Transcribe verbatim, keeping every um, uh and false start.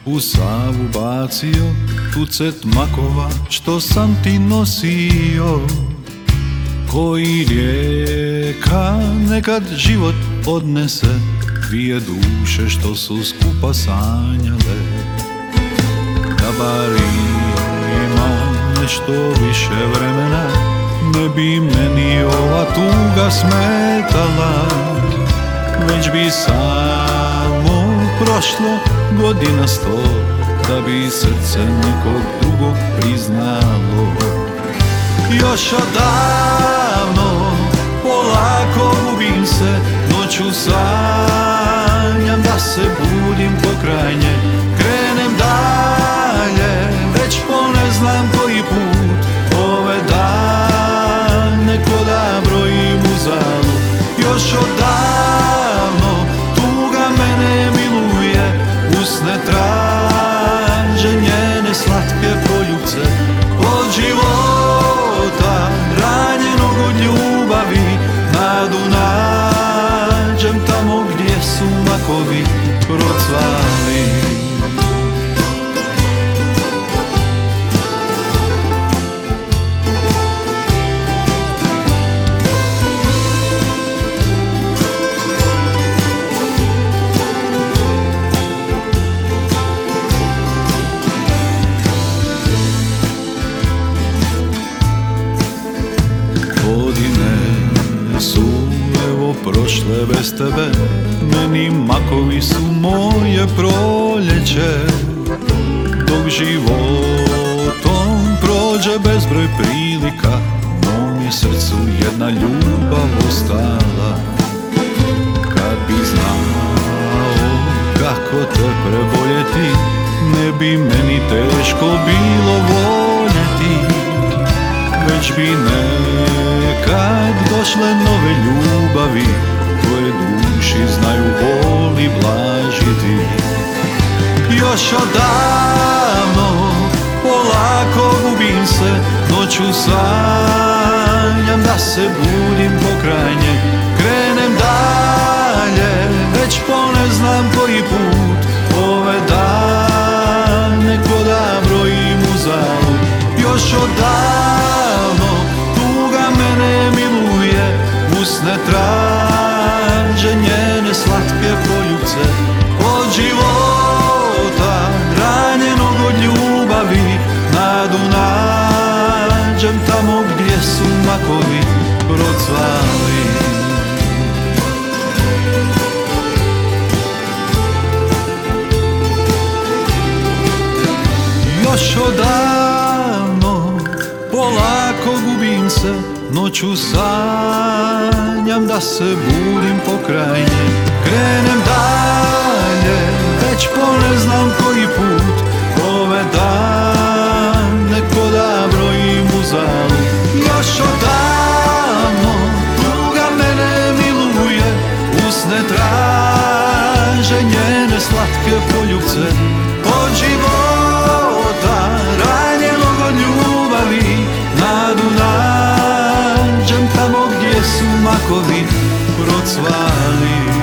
U Savu bacio tucet makova što sam ti nosio, koji rijeka nekad život odnese, dvije duše što su skupa sanjale. Da bar ima nešto više vremena, ne bi meni ova tuga smetala, već bi samo prošlo godina sto, da bi srce nekog drugog priznalo. Još odavno polako gubim se, noću sanjam da se budim pokraj nje. Krenem dalje, već po ne znam koji put, ove dane ko da brojim uzalud. Još odavno tuga mene miluje, usne traže njene slatke poljubce. Od života ranjenog od ljubavi, nadu nađem tamo gdje su makovi procvali. Su evo prošle bez tebe, meni makovi su moje proljeće. Dok životom prođe bezbroj prilika, mom je srcu jedna ljubav ostala. Kad bi znao kako te preboljeti, ne bi meni teško bilo voljeti, već bi nekad došle nove ljubavi, koje duši znaju bol i blažiti. Još odavno polako gubim se, noću sanjam da se budim pokraj nje. Krenem dalje, već po ne znam koji put, ove dane ko da brojim uzalud. Još odavno tuga mene miluje, usne traže njene slatke poljubce. Od života ranjenog od ljubavi, nadu nađem tamo gdje su makovi procvali. Još odavno polako gubim se, noću sanjam da se budim pokraj nje. Krenem dalje, već po ne znam koji put, ove dane ko da brojim uzalud. Još odavno tuga mene miluje, usne traže njene slatke poljubce. Od života ranjenog od ljubavi, nadu nađem tamo gdje su makovi procvali.